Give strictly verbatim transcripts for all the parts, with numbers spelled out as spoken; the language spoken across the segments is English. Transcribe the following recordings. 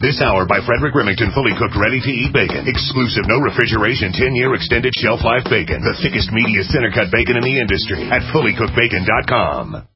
This hour by Frederick Remington, fully cooked, ready-to-eat bacon. Exclusive, no refrigeration, ten-year extended shelf life bacon. The thickest, meatiest, center-cut bacon in the industry at fully cooked bacon dot com.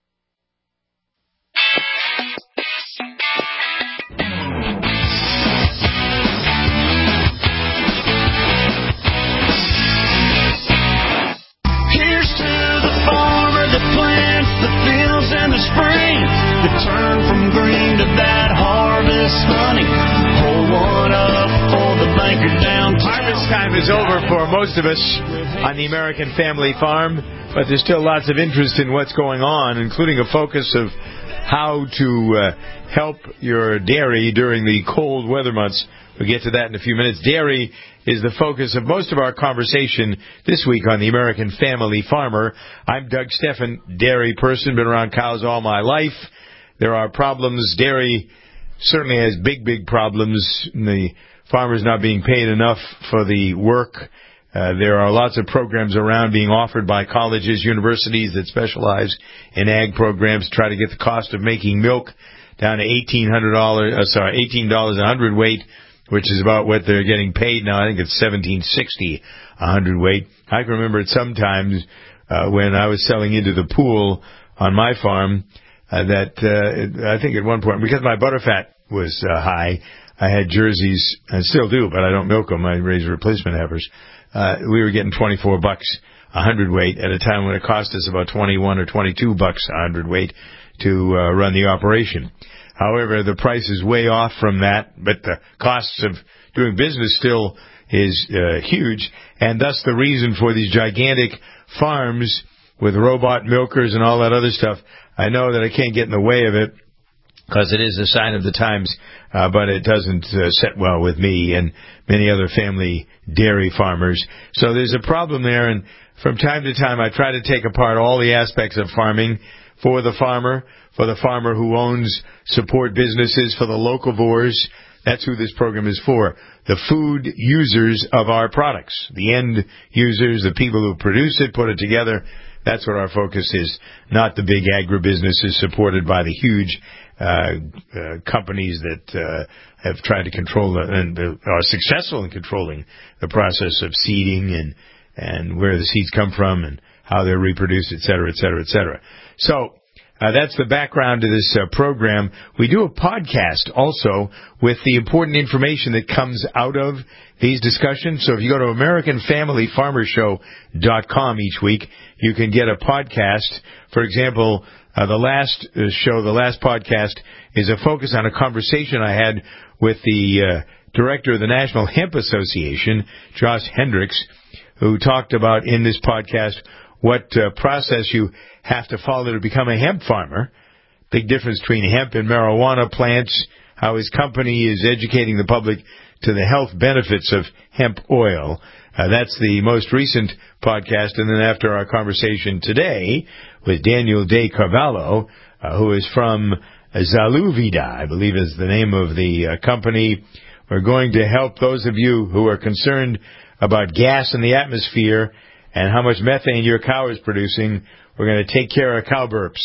Here's to the farmer that plants the fields in the spring, that turn from green to that harvest honey. Hold one up for the banker downtown. Harvest time is over for most of us on the American Family Farm, but there's still lots of interest in what's going on, including a focus of how to uh, help your dairy during the cold weather months. We'll get to that in a few minutes. Dairy is the focus of most of our conversation this week on the American Family Farmer. I'm Doug Steffen, dairy person, been around cows all my life. There are problems. Dairy certainly has big, big problems. The farmers not being paid enough for the work. Uh, there are lots of programs around being offered by colleges, universities that specialize in ag programs to try to get the cost of making milk down to eighteen hundred dollars, uh, sorry, eighteen dollars a hundredweight, which is about what they're getting paid now. I think it's seventeen sixty a hundredweight. I can remember it sometimes uh, when I was selling into the pool on my farm uh, that uh, I think at one point, because my butterfat was uh, high, I had jerseys, and still do, but I don't milk them. I raise replacement heifers. Uh, we were getting twenty-four bucks a hundredweight at a time when it cost us about twenty-one or twenty-two bucks a hundredweight to uh, run the operation. However, the price is way off from that, but the costs of doing business still is uh, huge, and thus the reason for these gigantic farms with robot milkers and all that other stuff. I know that I can't get in the way of it because it is a sign of the times, uh, but it doesn't uh, set well with me and many other family dairy farmers. So there's a problem there, and from time to time I try to take apart all the aspects of farming for the farmer, for the farmer who owns support businesses, for the locavores. That's who this program is for. The food users of our products, the end users, the people who produce it, put it together. That's what our focus is, not the big agribusinesses supported by the huge uh, uh companies that uh have tried to control the, and uh, are successful in controlling the process of seeding and and where the seeds come from and how they're reproduced, et cetera, et cetera, et cetera. So Uh, that's the background to this uh, program. We do a podcast also with the important information that comes out of these discussions. So if you go to American Family Farmer Show dot com each week, you can get a podcast. For example, uh, the last uh, show, the last podcast, is a focus on a conversation I had with the uh, director of the National Hemp Association, Josh Hendricks, who talked about in this podcast what uh, process you have to follow to become a hemp farmer. Big difference between hemp and marijuana plants, how his company is educating the public to the health benefits of hemp oil. Uh, that's the most recent podcast. And then after our conversation today with Daniel De Carvalho, uh, who is from Zaluvida, I believe is the name of the uh, company, we're going to help those of you who are concerned about gas in the atmosphere and how much methane your cow is producing. We're going to take care of cow burps.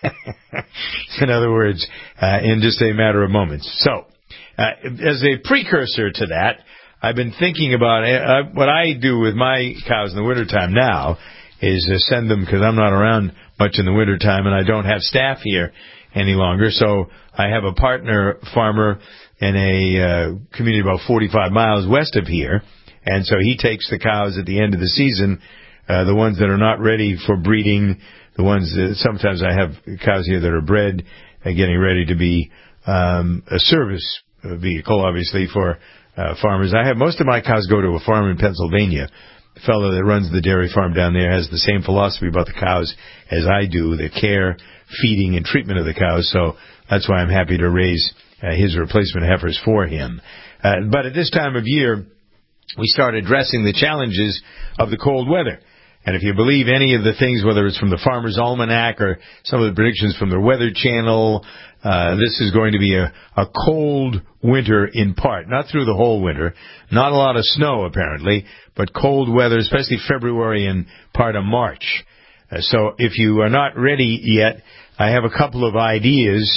In other words, uh, in just a matter of moments. So, uh, as a precursor to that, I've been thinking about uh, what I do with my cows in the wintertime now is uh, send them, because I'm not around much in the wintertime and I don't have staff here any longer. So I have a partner farmer in a uh, community about forty-five miles west of here. And so he takes the cows at the end of the season, Uh, the ones that are not ready for breeding, the ones that sometimes I have cows here that are bred, uh, getting ready to be um, a service vehicle, obviously, for uh, farmers. I have most of my cows go to a farm in Pennsylvania. The fellow that runs the dairy farm down there has the same philosophy about the cows as I do, the care, feeding, and treatment of the cows. So that's why I'm happy to raise uh, his replacement heifers for him. Uh, but at this time of year, we start addressing the challenges of the cold weather. And if you believe any of the things, whether it's from the Farmer's Almanac or some of the predictions from the Weather Channel, uh, this is going to be a, a cold winter in part. Not through the whole winter. Not a lot of snow, apparently, but cold weather, especially February and part of March. Uh, so if you are not ready yet, I have a couple of ideas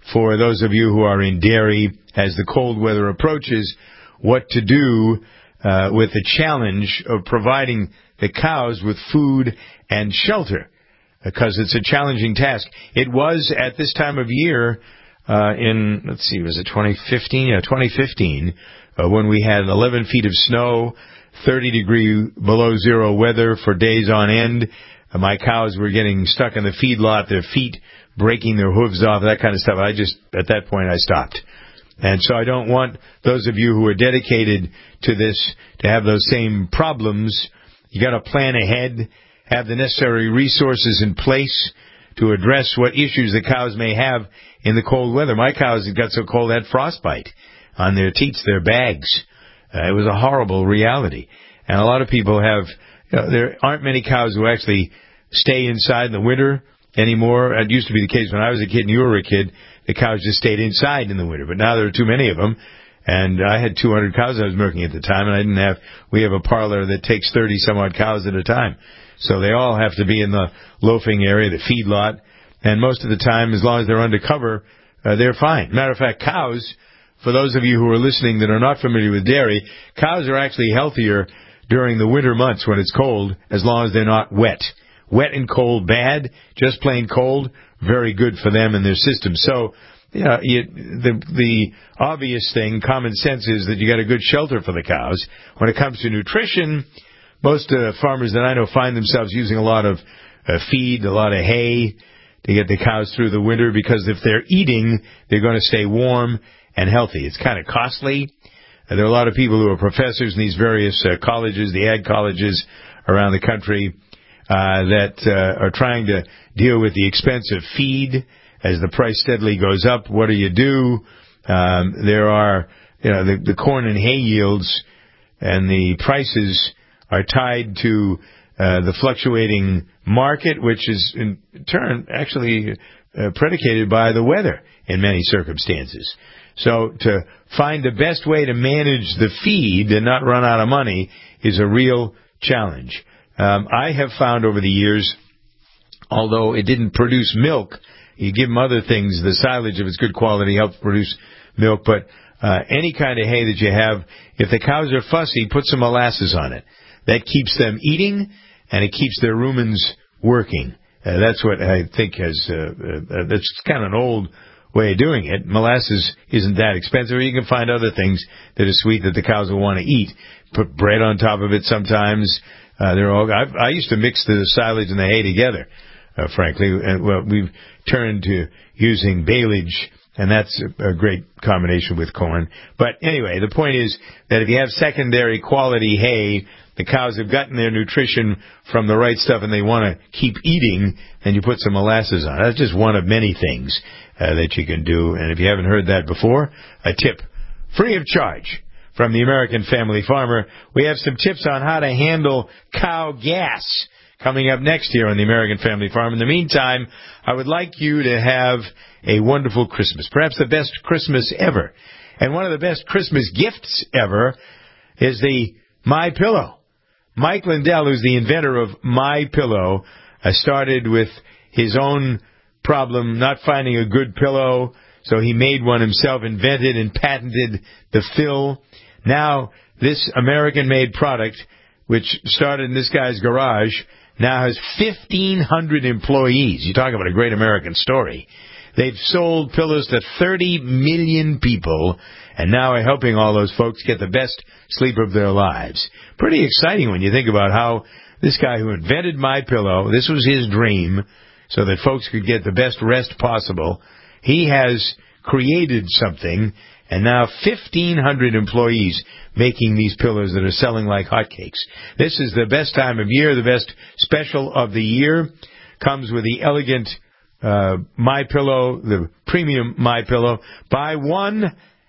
for those of you who are in dairy as the cold weather approaches, what to do uh, with the challenge of providing the cows with food and shelter, because it's a challenging task. It was at this time of year uh, in, let's see, was it twenty fifteen? Yeah, twenty fifteen, uh, when we had eleven feet of snow, thirty degree below zero weather for days on end. Uh, my cows were getting stuck in the feedlot, their feet breaking their hooves off, that kind of stuff. I just, at that point, I stopped. And so I don't want those of you who are dedicated to this to have those same problems. You got to plan ahead, have the necessary resources in place to address what issues the cows may have in the cold weather. My cows, it got so cold, had frostbite on their teats, their bags. Uh, it was a horrible reality. And a lot of people have, you know, there aren't many cows who actually stay inside in the winter anymore. It used to be the case when I was a kid and you were a kid. The cows just stayed inside in the winter. But now there are too many of them. And I had two hundred cows I was milking at the time, and I didn't have, we have a parlor that takes thirty some odd cows at a time. So they all have to be in the loafing area, the feedlot. And most of the time, as long as they're under cover, uh, they're fine. Matter of fact, cows, for those of you who are listening that are not familiar with dairy, cows are actually healthier during the winter months when it's cold, as long as they're not wet. Wet and cold, bad. Just plain cold, very good for them and their system. So, you know, you, the the obvious thing, common sense, is that you got a good shelter for the cows. When it comes to nutrition, most uh, farmers that I know find themselves using a lot of uh, feed, a lot of hay to get the cows through the winter, because if they're eating, they're going to stay warm and healthy. It's kind of costly. Uh, there are a lot of people who are professors in these various uh, colleges, the ag colleges around the country, uh, that uh, are trying to deal with the expense of feed as the price steadily goes up. What do you do? Um, there are, you know, the, the corn and hay yields and the prices are tied to uh, the fluctuating market, which is in turn actually uh, predicated by the weather in many circumstances. So to find the best way to manage the feed and not run out of money is a real challenge. Um, I have found over the years, although it didn't produce milk, you give them other things, the silage, if it's good quality, helps produce milk, but uh, any kind of hay that you have, if the cows are fussy, put some molasses on it. That keeps them eating, and it keeps their rumens working. Uh, that's what I think has, uh, uh, that's kind of an old way of doing it. Molasses isn't that expensive. You can find other things that are sweet that the cows will want to eat. Put bread on top of it sometimes. Uh, they're all, I've, I used to mix the silage and the hay together, uh, frankly. And, well, we've turned to using baleage, and that's a, a great combination with corn. But anyway, the point is that if you have secondary quality hay, the cows have gotten their nutrition from the right stuff and they want to keep eating, then you put some molasses on it. That's just one of many things uh, that you can do. And if you haven't heard that before, a tip free of charge from the American Family Farmer. We have some tips on how to handle cow gas coming up next here on the American Family Farm. In the meantime, I would like you to have a wonderful Christmas, perhaps the best Christmas ever. And one of the best Christmas gifts ever is the My Pillow. Mike Lindell, who's the inventor of My Pillow, uh, started with his own problem, not finding a good pillow, so he made one himself, invented and patented the fill. Now, this American-made product, which started in this guy's garage, now has fifteen hundred employees. You talk about a great American story. They've sold pillows to thirty million people, and now are helping all those folks get the best sleep of their lives. Pretty exciting when you think about how this guy who invented My Pillow, this was his dream, so that folks could get the best rest possible. He has created something, and now fifteen hundred employees making these pillows that are selling like hotcakes. This is the best time of year, the best special of the year. Comes with the elegant uh, My Pillow, the premium My Pillow. Buy one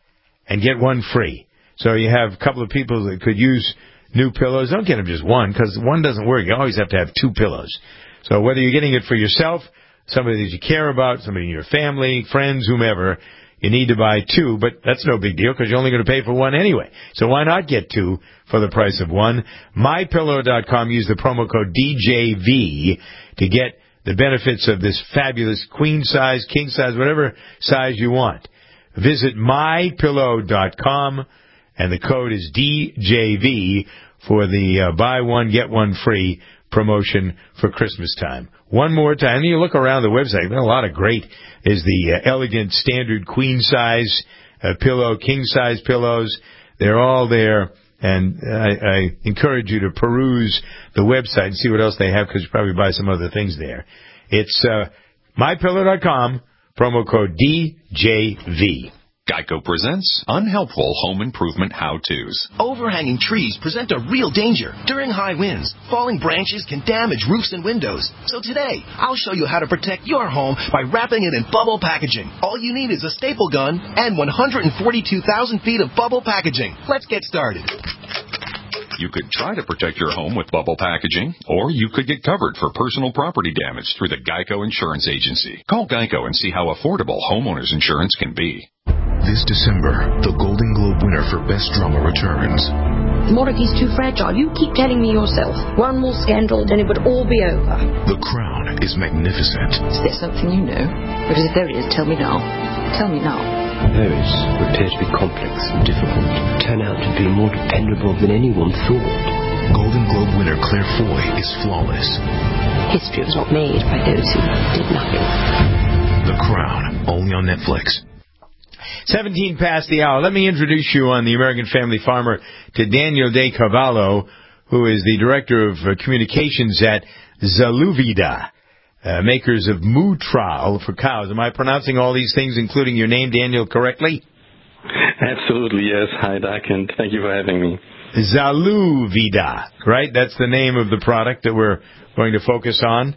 and get one free. So you have a couple of people that could use new pillows. Don't get them just one, because one doesn't work. You always have to have two pillows. So whether you're getting it for yourself, somebody that you care about, somebody in your family, friends, whomever, you need to buy two, but that's no big deal because you're only going to pay for one anyway. So why not get two for the price of one? My Pillow dot com. Use the promo code D J V to get the benefits of this fabulous queen size, king size, whatever size you want. Visit my pillow dot com, and the code is D J V for the uh, buy one, get one free promotion for Christmas time. One more time. And you look around the website, there are a lot of great. There's the uh, elegant standard queen size uh, pillow, king size pillows. They're all there. And I, I encourage you to peruse the website and see what else they have, because you probably buy some other things there. It's uh, my pillow dot com, promo code D J V. Geico presents Unhelpful Home Improvement How-Tos. Overhanging trees present a real danger. During high winds, falling branches can damage roofs and windows. So today, I'll show you how to protect your home by wrapping it in bubble packaging. All you need is a staple gun and one hundred forty-two thousand feet of bubble packaging. Let's get started. You could try to protect your home with bubble packaging, or you could get covered for personal property damage through the Geico Insurance Agency. Call Geico and see how affordable homeowners insurance can be. This December, the Golden Globe winner for Best Drama returns. The monarchy's too fragile. You keep telling me yourself. One more scandal, then it would all be over. The Crown is magnificent. Is there something you know? Because if there is, tell me now. Tell me now. Those who appear to be complex and difficult turn out to be more dependable than anyone thought. Golden Globe winner Claire Foy is flawless. History was not made by those who did nothing. The Crown, only on Netflix. seventeen past the hour. Let me introduce you on the American Family Farmer to Daniel De Cavallo, who is the Director of uh, Communications at Zaluvida, uh, makers of Mootral for cows. Am I pronouncing all these things, including your name, Daniel, correctly? Absolutely, yes. Hi, Doc, and thank you for having me. Zaluvida, right? That's the name of the product that we're going to focus on?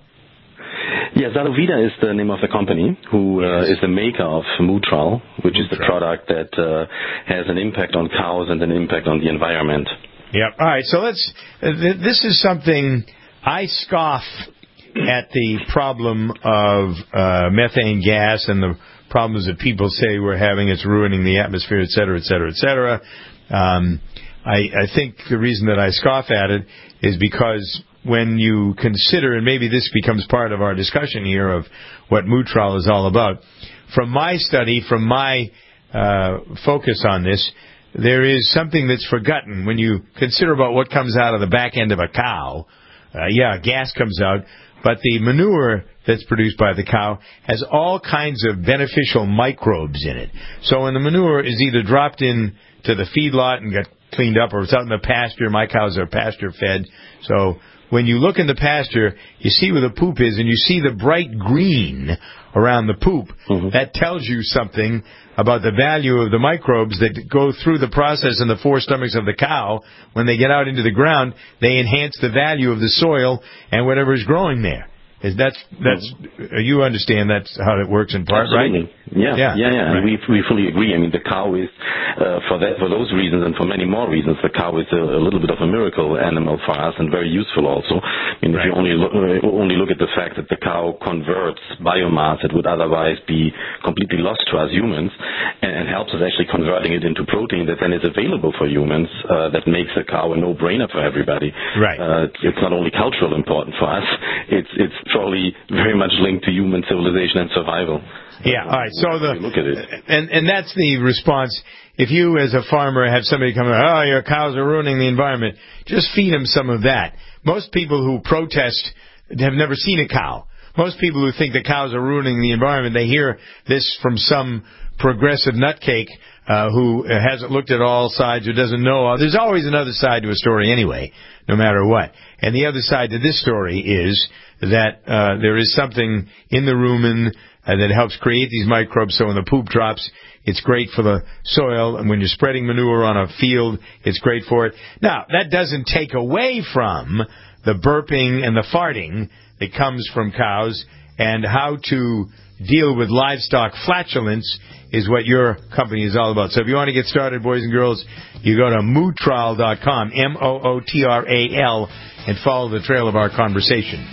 Yeah, Zaluvida is the name of the company, who uh, is the maker of Mootral, which Mootral. is the product that uh, has an impact on cows and an impact on the environment. Yep. All right, so let's. Uh, th- this is something I scoff at, the problem of uh, methane gas and the problems that people say we're having. It's ruining the atmosphere, et cetera, et cetera, et cetera. Um, I, I think the reason that I scoff at it is because when you consider, and maybe this becomes part of our discussion here of what Mootral is all about, from my study, from my uh, focus on this, there is something that's forgotten. When you consider about what comes out of the back end of a cow, uh, yeah, gas comes out, but the manure that's produced by the cow has all kinds of beneficial microbes in it. So when the manure is either dropped in to the feedlot and got cleaned up, or it's out in the pasture, my cows are pasture fed, so when you look in the pasture, you see where the poop is, and you see the bright green around the poop. Mm-hmm. That tells you something about the value of the microbes that go through the process in the four stomachs of the cow. When they get out into the ground, they enhance the value of the soil and whatever is growing there. Is that's that's you understand that's how it works in part, Absolutely. right? Yeah, yeah, yeah. yeah. Right. We we fully agree. I mean, the cow is uh, for that for those reasons and for many more reasons. The cow is a, a little bit of a miracle animal for us and very useful also. I mean, right. if you only look, uh, only look at the fact that the cow converts biomass that would otherwise be completely lost to us humans, and, and helps us actually converting it into protein that then is available for humans. Uh, that makes a cow a no-brainer for everybody. Right. Uh, it's not only culturally important for us. It's it's probably very much linked to human civilization and survival. Yeah, all right. So the look at it. and and that's the response. If you, as a farmer, have somebody come, oh, your cows are ruining the environment, just feed them some of that. Most people who protest have never seen a cow. Most people who think the cows are ruining the environment, they hear this from some progressive nutcake uh, who hasn't looked at all sides or doesn't know. There's always another side to a story anyway, no matter what. And the other side to this story is that uh, there is something in the rumen uh, that helps create these microbes, so when the poop drops, it's great for the soil, and when you're spreading manure on a field, it's great for it. Now, that doesn't take away from the burping and the farting that comes from cows, and how to deal with livestock flatulence is what your company is all about. So if you want to get started, boys and girls, you go to mootral dot com, M O O T R A L, and follow the trail of our conversation.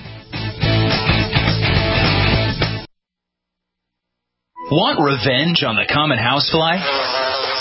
Want revenge on the common housefly?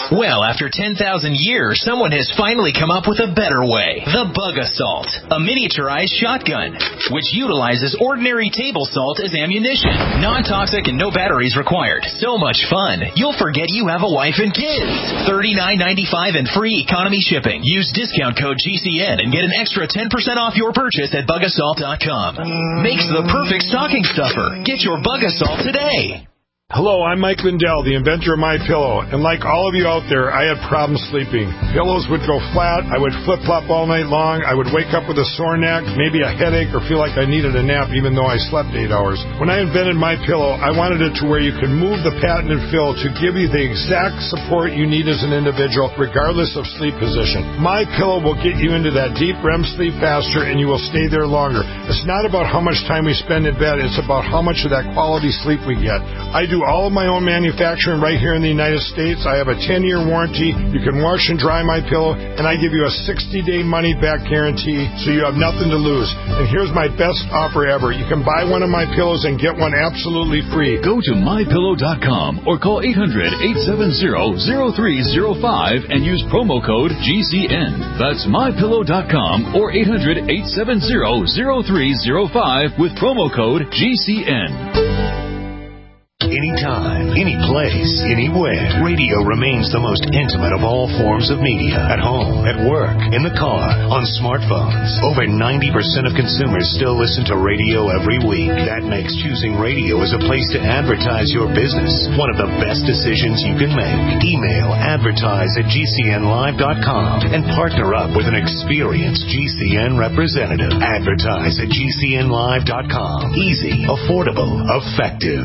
Well, after ten thousand years, someone has finally come up with a better way. The Bug Assault, a miniaturized shotgun, which utilizes ordinary table salt as ammunition. Non-toxic and no batteries required. So much fun, you'll forget you have a wife and kids. thirty-nine ninety-five and free economy shipping. Use discount code G C N and get an extra ten percent off your purchase at bug assault dot com. Makes the perfect stocking stuffer. Get your Bug Assault today. Hello, I'm Mike Lindell, the inventor of MyPillow, and like all of you out there, I had problems sleeping. Pillows would go flat, I would flip-flop all night long, I would wake up with a sore neck, maybe a headache, or feel like I needed a nap even though I slept eight hours. When I invented MyPillow, I wanted it to where you could move the patented fill to give you the exact support you need as an individual, regardless of sleep position. MyPillow will get you into that deep R E M sleep faster, and you will stay there longer. It's not about how much time we spend in bed, it's about how much of that quality sleep we get. I do all of my own manufacturing right here in the United States. I have a ten-year warranty. You can wash and dry my pillow, and I give you a sixty-day money-back guarantee, so you have nothing to lose. And here's my best offer ever. You can buy one of my pillows and get one absolutely free. Go to my pillow dot com or call eight hundred, eight seven zero, zero three zero five and use promo code G C N. That's my pillow dot com or eight hundred, eight seven zero, zero three zero five with promo code G C N. Anytime, any place, anywhere, radio remains the most intimate of all forms of media. At home, at work, in the car, on smartphones. Over ninety percent of consumers still listen to radio every week. That makes choosing radio as a place to advertise your business one of the best decisions you can make. Email advertise at G C N live dot com and partner up with an experienced G C N representative. Advertise at G C N live dot com. Easy, affordable, effective.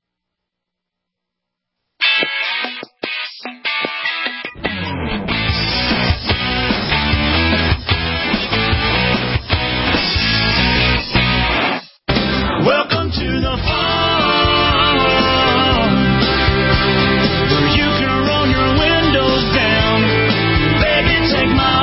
Welcome to the farm, where you can roll your windows down. Baby, take my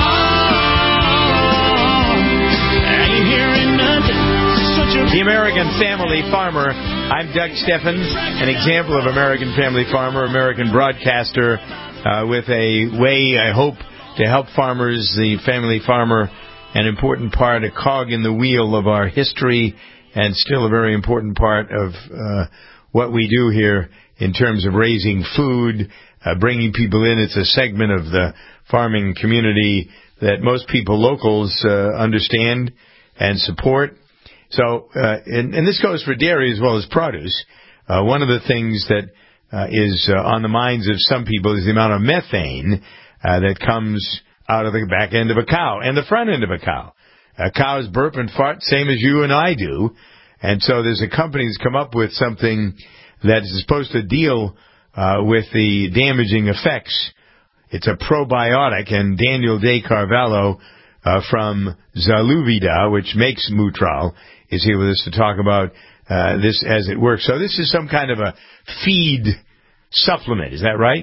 arm. I ain't hearing nothing. Such a The American Family Farmer. I'm Doug Steffens, an example of American Family Farmer, American broadcaster, uh, with a way, I hope, to help farmers. The family farmer, an important part, a cog in the wheel of our history, and still a very important part of uh, what we do here in terms of raising food, uh, bringing people in. It's a segment of the farming community that most people, locals, uh, understand and support. So, uh, and, and this goes for dairy as well as produce. Uh, one of the things that uh, is uh, on the minds of some people is the amount of methane uh, that comes out of the back end of a cow and the front end of a cow. Uh, cows burp and fart, same as you and I do. And so there's a company that's come up with something that is supposed to deal uh, with the damaging effects. It's a probiotic, and Daniel De Carvalho uh, from Zaluvida, which makes Mutral, is here with us to talk about uh, this as it works. So this is some kind of a feed supplement, is that right?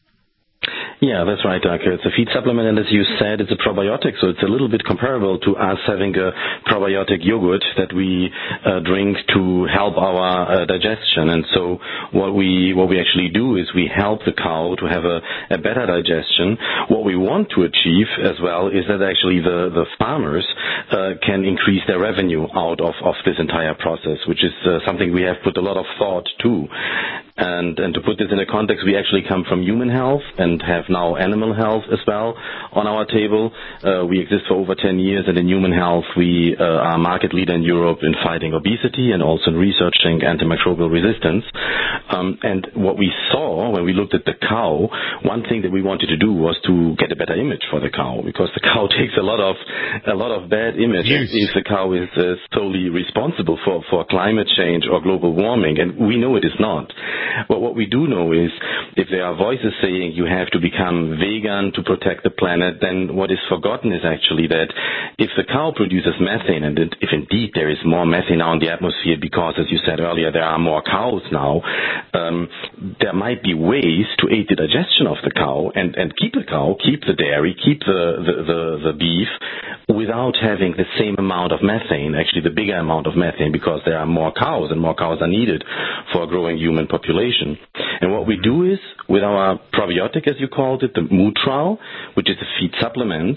Yeah, that's right, Doug. It's a feed supplement, and as you said, it's a probiotic, so it's a little bit comparable to us having a probiotic yogurt that we uh, drink to help our uh, digestion. And so what we what we actually do is we help the cow to have a, a better digestion. What we want to achieve as well is that actually the, the farmers uh, can increase their revenue out of, of this entire process, which is uh, something we have put a lot of thought to. And, and to put this in a context, we actually come from human health and have now animal health as well on our table. Uh, we exist for over ten years, and in human health, we uh, are a market leader in Europe in fighting obesity and also in researching antimicrobial resistance. Um, and what we saw when we looked at the cow, one thing that we wanted to do was to get a better image for the cow, because the cow takes a lot of a lot of bad image yes. if the cow is uh, solely responsible for, for climate change or global warming, and we know it is not. But what we do know is if there are voices saying you have to become vegan to protect the planet, then what is forgotten is actually that if the cow produces methane, and if indeed there is more methane now in the atmosphere because, as you said earlier, there are more cows now, um, there might be ways to aid the digestion of the cow and, and keep the cow, keep the dairy, keep the, the, the, the beef without having the same amount of methane, actually the bigger amount of methane, because there are more cows and more cows are needed for a growing human population. And what we do is, with our probiotic, as you called it, the Mutral, which is a feed supplement,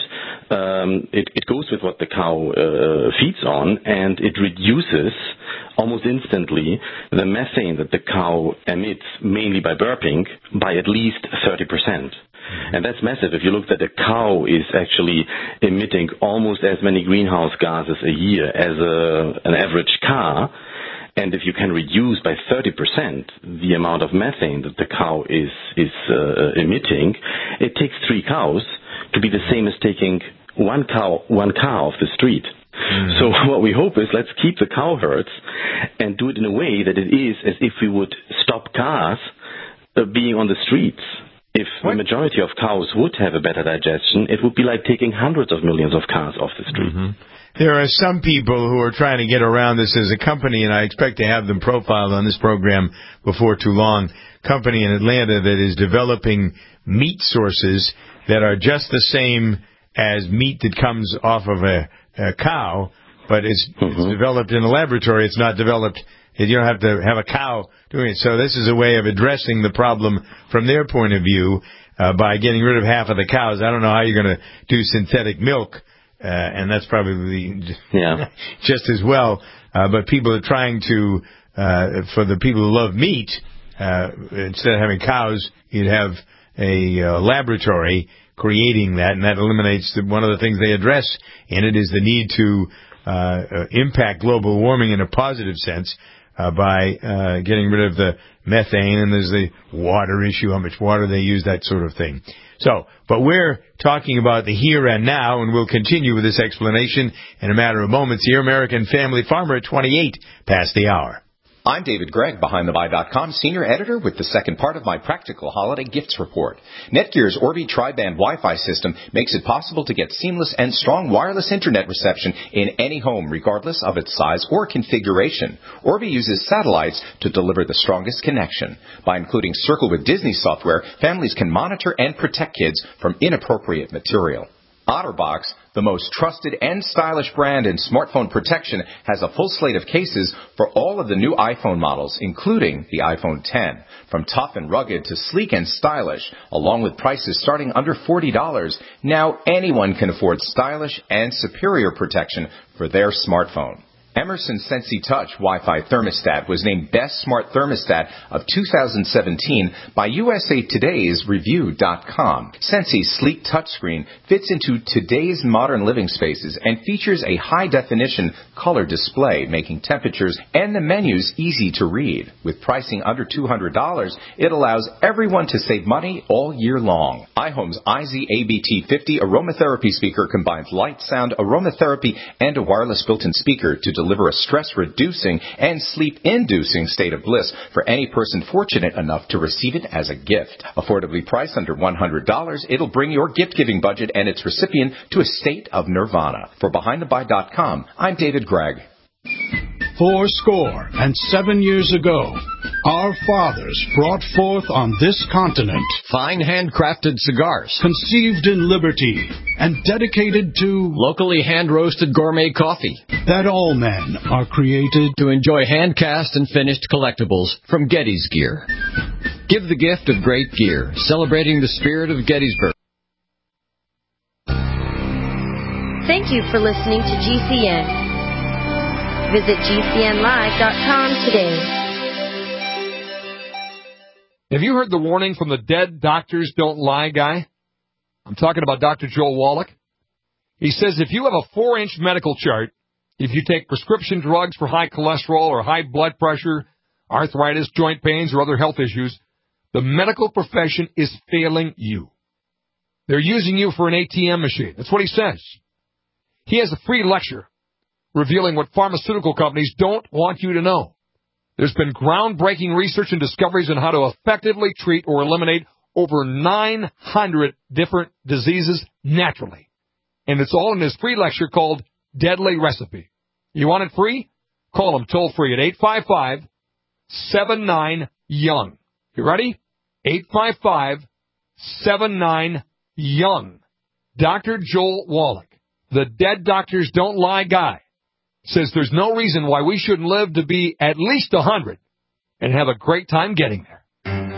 um, it, it goes with what the cow uh, feeds on, and it reduces almost instantly the methane that the cow emits, mainly by burping, by at least thirty percent. And that's massive. If you look that a cow is actually emitting almost as many greenhouse gases a year as a, an average car, and if you can reduce by thirty percent the amount of methane that the cow is, is uh, emitting, it takes three cows to be the same as taking one cow, one car off the street. Mm-hmm. So what we hope is, let's keep the cow herds and do it in a way that it is as if we would stop cars uh, being on the streets. If what? the majority of cows would have a better digestion, it would be like taking hundreds of millions of cars off the street. Mm-hmm. There are some people who are trying to get around this as a company, and I expect to have them profiled on this program before too long. Company in Atlanta that is developing meat sources that are just the same as meat that comes off of a, a cow, but it's, mm-hmm. it's developed in a laboratory. It's not developed. You don't have to have a cow doing it. So this is a way of addressing the problem from their point of view uh, by getting rid of half of the cows. I don't know how you're going to do synthetic milk, uh, and that's probably yeah. just as well. Uh, but people are trying to, uh, for the people who love meat, uh, instead of having cows, you'd have a uh, laboratory creating that, and that eliminates the, one of the things they address in it is the need to uh, uh, impact global warming in a positive sense. Uh, by uh, getting rid of the methane, and there's the water issue, how much water they use, that sort of thing. So, but we're talking about the here and now, and we'll continue with this explanation in a matter of moments here. American Family Farmer at twenty-eight past the hour. I'm David Gregg, behind the buy dot com senior editor with the second part of my practical holiday gifts report. Netgear's Orbi tri-band Wi-Fi system makes it possible to get seamless and strong wireless internet reception in any home, regardless of its size or configuration. Orbi uses satellites to deliver the strongest connection. By including Circle with Disney software, families can monitor and protect kids from inappropriate material. OtterBox, the most trusted and stylish brand in smartphone protection, has a full slate of cases for all of the new iPhone models, including the iPhone ten. From tough and rugged to sleek and stylish, along with prices starting under forty dollars, now anyone can afford stylish and superior protection for their smartphone. Emerson Sensi Touch Wi-Fi Thermostat was named Best Smart Thermostat of two thousand seventeen by U S A Today's Review dot com. Sensi's sleek touchscreen fits into today's modern living spaces and features a high-definition color display, making temperatures and the menus easy to read. With pricing under two hundred dollars, it allows everyone to save money all year long. iHome's I Z A B T fifty aromatherapy speaker combines light, sound, aromatherapy, and a wireless built-in speaker to deliver a stress-reducing and sleep-inducing state of bliss for any person fortunate enough to receive it as a gift. Affordably priced under one hundred dollars, it'll bring your gift-giving budget and its recipient to a state of nirvana. For behind the buy dot com, I'm David Gregg. Four score and seven years ago, our fathers brought forth on this continent fine handcrafted cigars, conceived in liberty and dedicated to locally hand-roasted gourmet coffee, that all men are created to enjoy hand-cast and finished collectibles from Getty's Gear. Give the gift of great gear, celebrating the spirit of Gettysburg. Thank you for listening to G C N. Visit G C N live dot com today. Have you heard the warning from the Dead Doctors Don't Lie guy? I'm talking about Doctor Joel Wallach. He says if you have a four-inch medical chart, if you take prescription drugs for high cholesterol or high blood pressure, arthritis, joint pains, or other health issues, the medical profession is failing you. They're using you for an A T M machine. That's what he says. He has a free lecture revealing what pharmaceutical companies don't want you to know. There's been groundbreaking research and discoveries on how to effectively treat or eliminate over nine hundred different diseases naturally. And it's all in his free lecture called Deadly Recipe. You want it free? Call him toll free at eight five five, seven nine, young. You ready? eight five five, seven nine, young. Doctor Joel Wallach, the Dead Doctors Don't Lie guy, says there's no reason why we shouldn't live to be at least one hundred and have a great time getting there.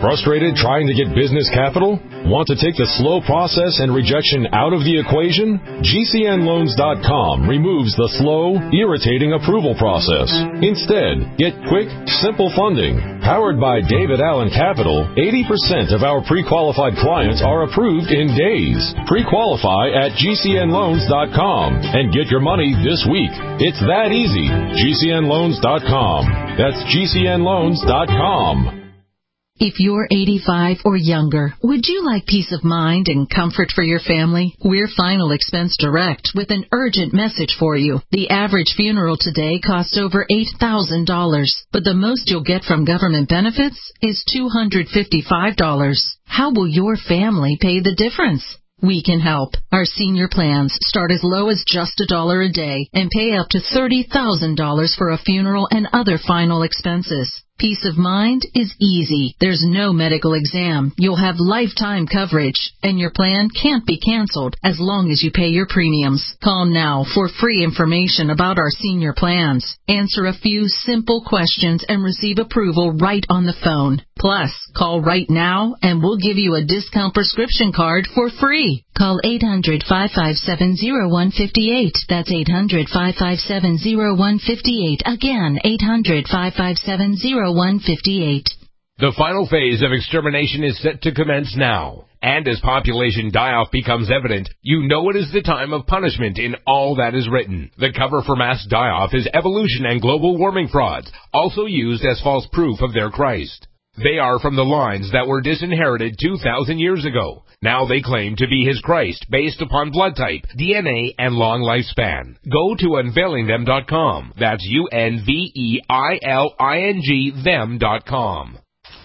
Frustrated trying to get business capital? Want to take the slow process and rejection out of the equation? G C N loans dot com removes the slow, irritating approval process. Instead, get quick, simple funding. Powered by David Allen Capital, eighty percent of our pre-qualified clients are approved in days. Pre-qualify at G C N loans dot com and get your money this week. It's that easy. G C N loans dot com. That's G C N loans dot com. If you're eighty-five or younger, would you like peace of mind and comfort for your family? We're Final Expense Direct with an urgent message for you. The average funeral today costs over eight thousand dollars, but the most you'll get from government benefits is two hundred fifty-five dollars. How will your family pay the difference? We can help. Our senior plans start as low as just a dollar a day and pay up to thirty thousand dollars for a funeral and other final expenses. Peace of mind is easy. There's no medical exam. You'll have lifetime coverage, and your plan can't be canceled as long as you pay your premiums. Call now for free information about our senior plans. Answer a few simple questions and receive approval right on the phone. Plus, call right now and we'll give you a discount prescription card for free. Call eight hundred, five five seven, zero one five eight. That's eight hundred, five five seven, zero one five eight. Again, eight hundred, five five seven, zero one five eight. The final phase of extermination is set to commence now. And as population die-off becomes evident, you know it is the time of punishment in all that is written. The cover for mass die-off is evolution and global warming frauds, also used as false proof of their Christ. They are from the lines that were disinherited two thousand years ago. Now they claim to be his Christ based upon blood type, D N A, and long lifespan. Go to unveiling them dot com. That's U N V E I L I N G them dot com.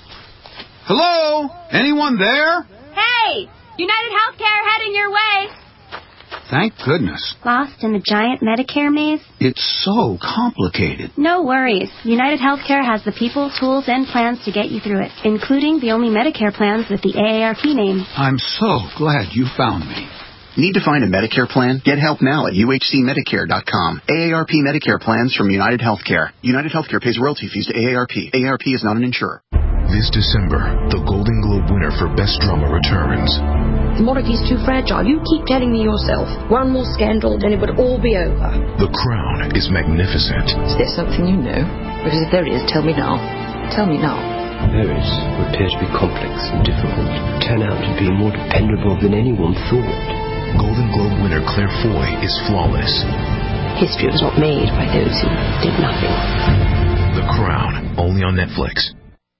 Hello? Anyone there? Hey! United Healthcare heading your way. Thank goodness. Lost in the giant Medicare maze? It's so complicated. No worries. United Healthcare has the people, tools, and plans to get you through it, including the only Medicare plans with the A A R P name. I'm so glad you found me. Need to find a Medicare plan? Get help now at U H C Medicare dot com. A A R P Medicare plans from United Healthcare. United Healthcare pays royalty fees to A A R P. A A R P is not an insurer. This December, the Golden Globe winner for Best Drama returns. The monarchy's too fragile. You keep telling me yourself. One more scandal, then it would all be over. The Crown is magnificent. Is there something you know? Because if there is, tell me now. Tell me now. Marriage would appear to be complex and difficult. Turn out to be more dependable than anyone thought. Golden Globe winner Claire Foy is flawless. History was not made by those who did nothing. The Crown, only on Netflix.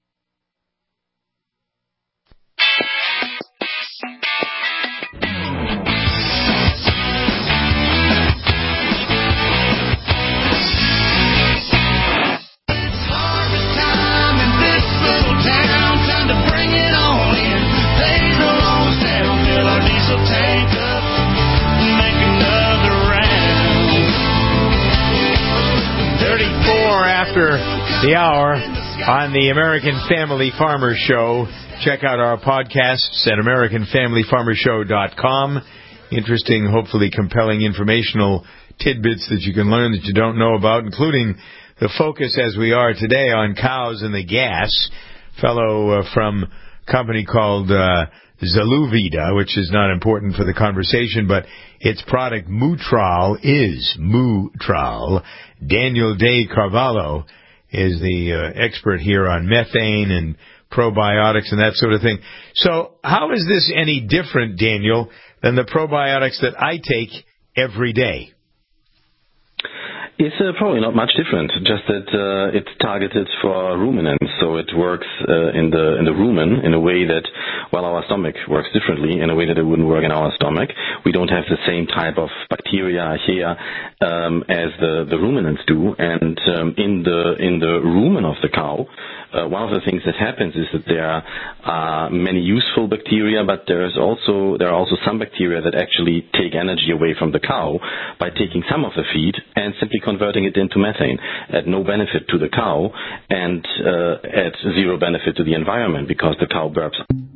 After the hour on the American Family Farmer Show. Check out our podcasts at American Family Farmer Show dot com. Interesting, hopefully compelling informational tidbits that you can learn that you don't know about, including the focus as we are today on cows and the gas. Fellow uh, from a company called uh, Zaluvida, which is not important for the conversation, but its product Mutral is Mutral. Daniel Day Carvalho is the uh, expert here on methane and probiotics and that sort of thing. So how is this any different, Daniel, than the probiotics that I take every day? It's uh, probably not much different, just that uh, it's targeted for ruminants, so it works uh, in the in the rumen in a way that, well, our stomach works differently, in a way that it wouldn't work in our stomach. We don't have the same type of bacteria here um, as the, the ruminants do, and um, in the in the rumen of the cow, uh, one of the things that happens is that there are many useful bacteria, but there's also there are also some bacteria that actually take energy away from the cow by taking some of the feed and simply converting it into methane at no benefit to the cow and uh, at zero benefit to the environment because the cow burps.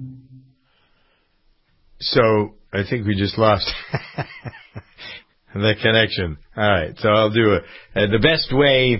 So I think we just lost the connection. All right, so I'll do it. Uh, the best way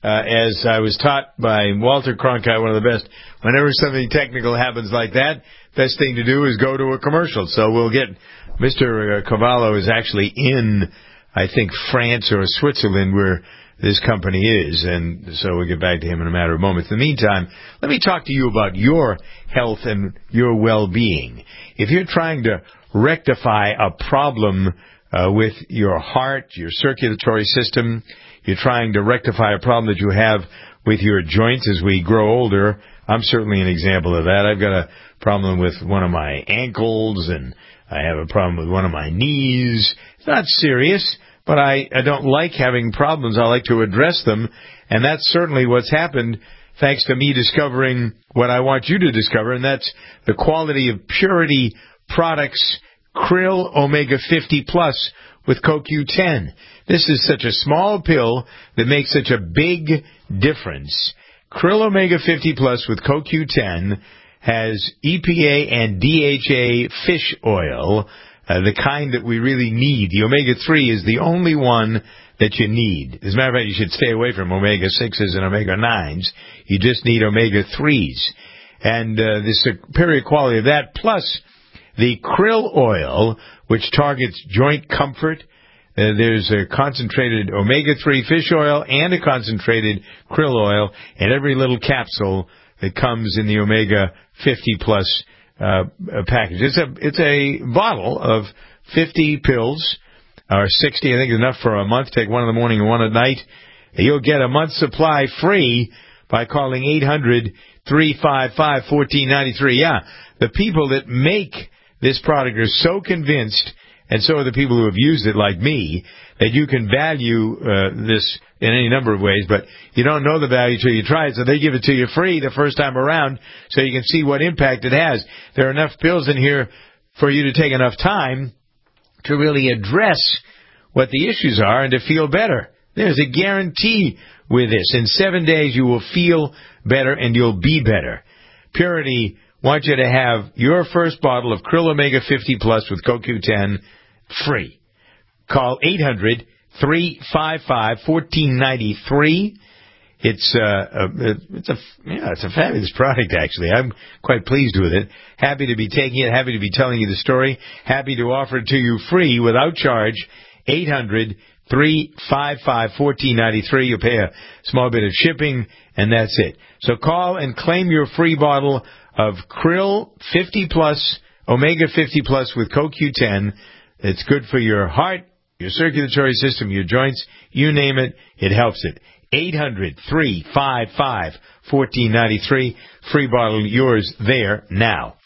uh, as I was taught by Walter Cronkite, one of the best, whenever something technical happens like that, best thing to do is go to a commercial. So we'll get Mister Cavallo is actually in, I think, France or Switzerland, where this company is, and so we'll get back to him in a matter of moments. In the meantime, let me talk to you about your health and your well-being. If you're trying to rectify a problem uh, with your heart, your circulatory system, you're trying to rectify a problem that you have with your joints as we grow older, I'm certainly an example of that. I've got a problem with one of my ankles, and I have a problem with one of my knees. It's not serious, but I, I don't like having problems. I like to address them, and that's certainly what's happened thanks to me discovering what I want you to discover, and that's the quality of Purity Products Krill Omega fifty Plus with C O Q ten. This is such a small pill that makes such a big difference. Krill Omega fifty Plus with C O Q ten has E P A and D H A fish oil, Uh, the kind that we really need. The omega three is the only one that you need. As a matter of fact, you should stay away from omega sixes and omega nines. You just need omega threes. And uh, the superior quality of that, plus the krill oil, which targets joint comfort. Uh, there's a concentrated omega three fish oil and a concentrated krill oil in every little capsule that comes in the omega fifty plus Uh, a package. It's a it's a bottle of fifty pills, or sixty, I think is enough for a month. Take one in the morning and one at night. You'll get a month's supply free by calling eight hundred, three five five, one four nine three. Yeah, the people that make this product are so convinced, and so are the people who have used it like me, that you can value uh, this in any number of ways, but you don't know the value till you try it, so they give it to you free the first time around so you can see what impact it has. There are enough pills in here for you to take enough time to really address what the issues are and to feel better. There's a guarantee with this. In seven days you will feel better and you'll be better. Purity wants you to have your first bottle of Krill Omega fifty Plus with C O Q ten free. Call eight hundred, three five five, one four nine three. It's uh, a, it's a yeah, it's a fabulous product, actually. I'm quite pleased with it. Happy to be taking it. Happy to be telling you the story. Happy to offer it to you free without charge. eight hundred, three five five, one four nine three. You'll pay a small bit of shipping, and that's it. So call and claim your free bottle of Krill fifty Plus, Omega fifty Plus with C O Q ten. It's good for your heart, your circulatory system, your joints, you name it, it helps it. eight hundred, three five five, one four nine three. Free bottle, yours there now.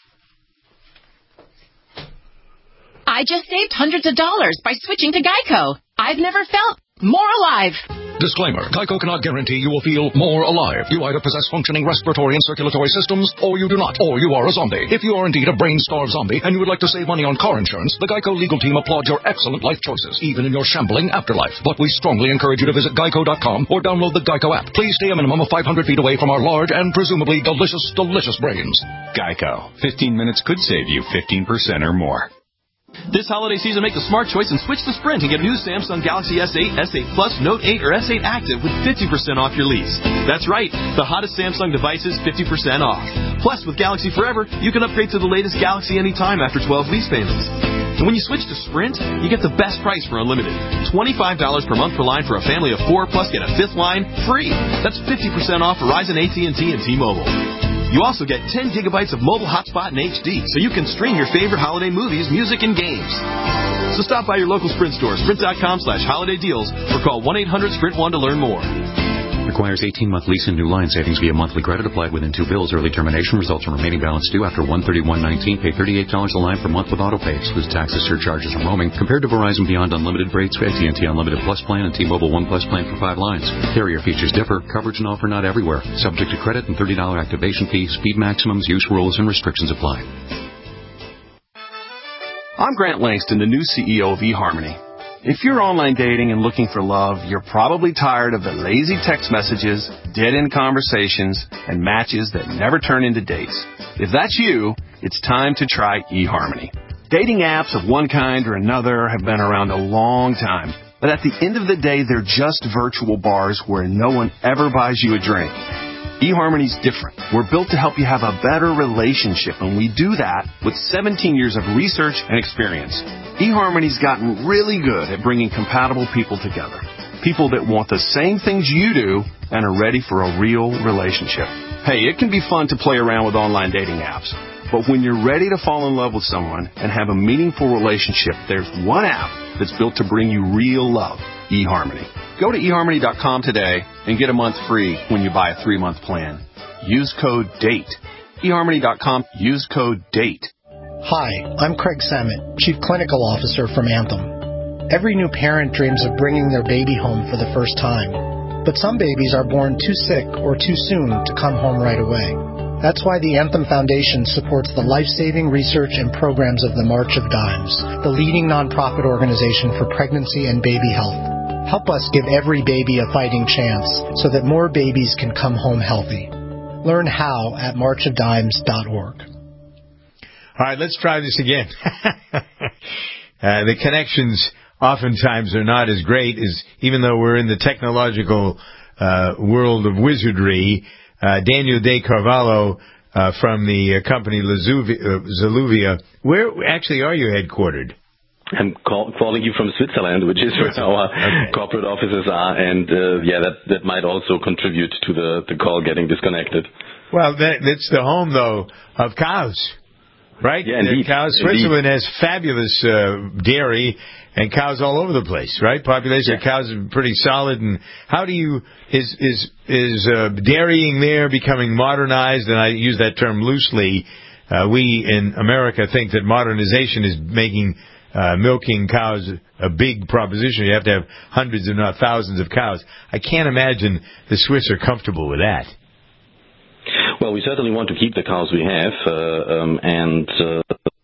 I just saved hundreds of dollars by switching to Geico. I've never felt more alive. Disclaimer. Geico cannot guarantee you will feel more alive. You either possess functioning respiratory and circulatory systems, or you do not, or you are a zombie. If you are indeed a brain-starved zombie, and you would like to save money on car insurance, the Geico legal team applauds your excellent life choices, even in your shambling afterlife. But we strongly encourage you to visit geico dot com or download the Geico app. Please stay a minimum of five hundred feet away from our large and presumably delicious, delicious brains. Geico. fifteen minutes could save you fifteen percent or more. This holiday season, make the smart choice and switch to Sprint and get new Samsung Galaxy S eight, S eight Plus, Note eight, or S eight Active with fifty percent off your lease. That's right, the hottest Samsung devices, fifty percent off. Plus, with Galaxy Forever, you can upgrade to the latest Galaxy anytime after twelve lease payments. And when you switch to Sprint, you get the best price for unlimited. twenty-five dollars per month per line for a family of four, plus get a fifth line free. That's fifty percent off Verizon, A T and T, and T-Mobile. You also get ten gigabytes of mobile hotspot in H D, so you can stream your favorite holiday movies, music, and games. So stop by your local Sprint store, sprint dot com slash holiday deals, or call one eight hundred sprint one to learn more. Requires eighteen-month lease and new line savings via monthly credit applied within two bills. Early termination results in remaining balance due after one thirty-one nineteen. Pay thirty-eight dollars a line per month with autopay. Excludes taxes, surcharges, and roaming. Compared to Verizon Beyond Unlimited rates, A T and T Unlimited Plus plan, and T-Mobile One Plus plan for five lines. Carrier features differ. Coverage and offer not everywhere. Subject to credit and thirty dollars activation fee. Speed maximums, use rules, and restrictions apply. I'm Grant Langston, the new C E O of eHarmony. If you're online dating and looking for love, you're probably tired of the lazy text messages, dead-end conversations, and matches that never turn into dates. If that's you, it's time to try eHarmony. Dating apps of one kind or another have been around a long time, But at the end of the day, they're just virtual bars where no one ever buys you a drink. eHarmony's different. We're built to help you have a better relationship, and we do that with seventeen years of research and experience. eHarmony's gotten really good at bringing compatible people together. People that want the same things you do and are ready for a real relationship. Hey, it can be fun to play around with online dating apps. But when you're ready to fall in love with someone and have a meaningful relationship, there's one app that's built to bring you real love, eHarmony. Go to e harmony dot com today and get a month free when you buy a three-month plan. Use code DATE. e harmony dot com. Use code DATE. Hi, I'm Craig Samet, Chief Clinical Officer from Anthem. Every new parent dreams of bringing their baby home for the first time. But some babies are born too sick or too soon to come home right away. That's why the Anthem Foundation supports the life-saving research and programs of the March of Dimes, the leading nonprofit organization for pregnancy and baby health. Help us give every baby a fighting chance so that more babies can come home healthy. Learn how at march of dimes dot org. All right, let's try this again. uh, the connections oftentimes are not as great as, even though we're in the technological uh, world of wizardry. Uh, Daniel De Carvalho uh, from the uh, company Zaluvia. Where actually are you headquartered? I'm call, calling you from Switzerland, which is where our okay. corporate offices are, and uh, yeah, that that might also contribute to the, the call getting disconnected. Well, that, that's the home, though, of cows, right? Yeah, indeed. Cows. Switzerland indeed. has fabulous uh, dairy and cows all over the place, right? Population yeah. of cows is pretty solid. And how do you is is is uh, dairying there becoming modernized? And I use that term loosely. Uh, we in America think that modernization is making Uh, milking cows a big proposition. You have to have hundreds, if not thousands, of cows. I can't imagine the Swiss are comfortable with that. Well, we certainly want to keep the cows we have, uh, um, and uh,